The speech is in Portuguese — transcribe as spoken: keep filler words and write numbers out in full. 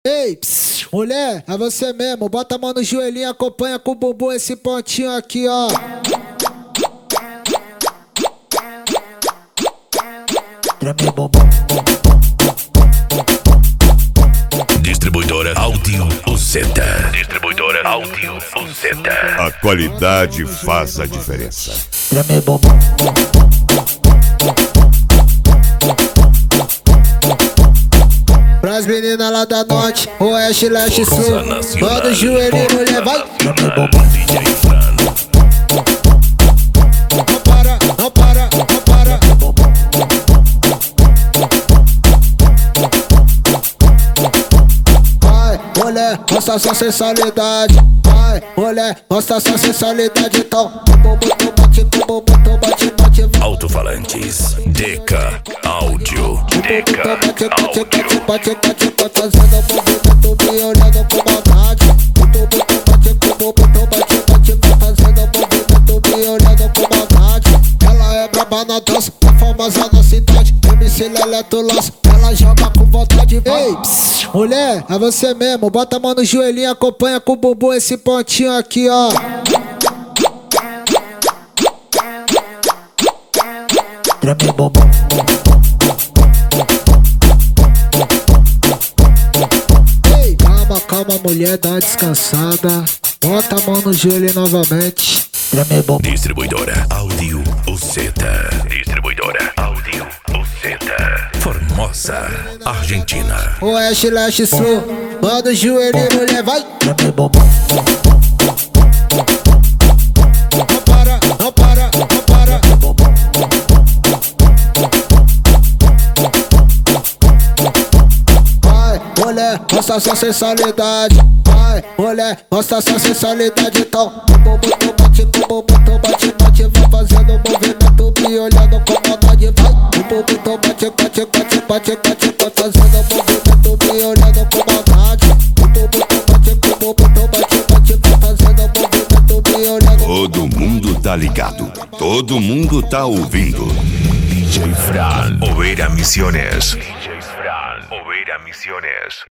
Ei, pss, mulher, é você mesmo. Bota a mão no joelhinho, acompanha com o bumbum esse pontinho aqui, ó. Treme bumbum. Distribuidora Áudio Uzeta. Distribuidora Áudio Uzeta. A qualidade faz a diferença. Treme bumbum. Pras meninas lá da norte, oeste, leste, sul. Manda o joelhinho, mulher, vai. Treme bumbum. D J Fran. Não para, não para, não para. Vai, mulher, mostra sua sensualidade. Vai, mulher, mostra sua sensualidade. Então, bumbum, bate, bumbum, bate, bate, bate. Alto-falantes. Deca Áudio. Deca Bate, bate, Áudio. bate, bate, bate, fazendo movimento, me olhando com maldade. Bate, bate, bate, bate, fazendo movimento, me olhando com maldade. Ela é braba na dança, é famosa na cidade. M C Leleto lança, ela joga com vontade. Ei, pss, mulher, é você mesmo. Bota a mão no joelhinho, acompanha com o bumbum esse pontinho aqui, ó. Treme bumbum. Ei, calma, calma, mulher, dá uma descansada. Bota a mão no joelho novamente. Treme bumbum. Distribuidora Áudio Uzeta. Distribuidora Áudio Uzeta. Formosa, Argentina. Oeste, leste, sul. Manda o joelho, mulher, vai. Treme bumbum. Não para, não para, não para. Vai, mulher, mostra sua sensualidade. Vai, mulher, mostra sua sensualidade. Então, bumbum, bate, bumbum, bate, bate. Vai fazendo movimento, me olhando com maldade. Vai, bumbum, bate, bate, bate, bate, bate. Vai fazendo movimento, me olhando com maldade. Bumbum, bate, bumbum, bate, bate. Vai fazendo movimento, me olhando. Todo mundo tá ligado. Todo mundo tá ouvindo. D J Fran. Oveira Misiones. D J Fran. Oveira Misiones.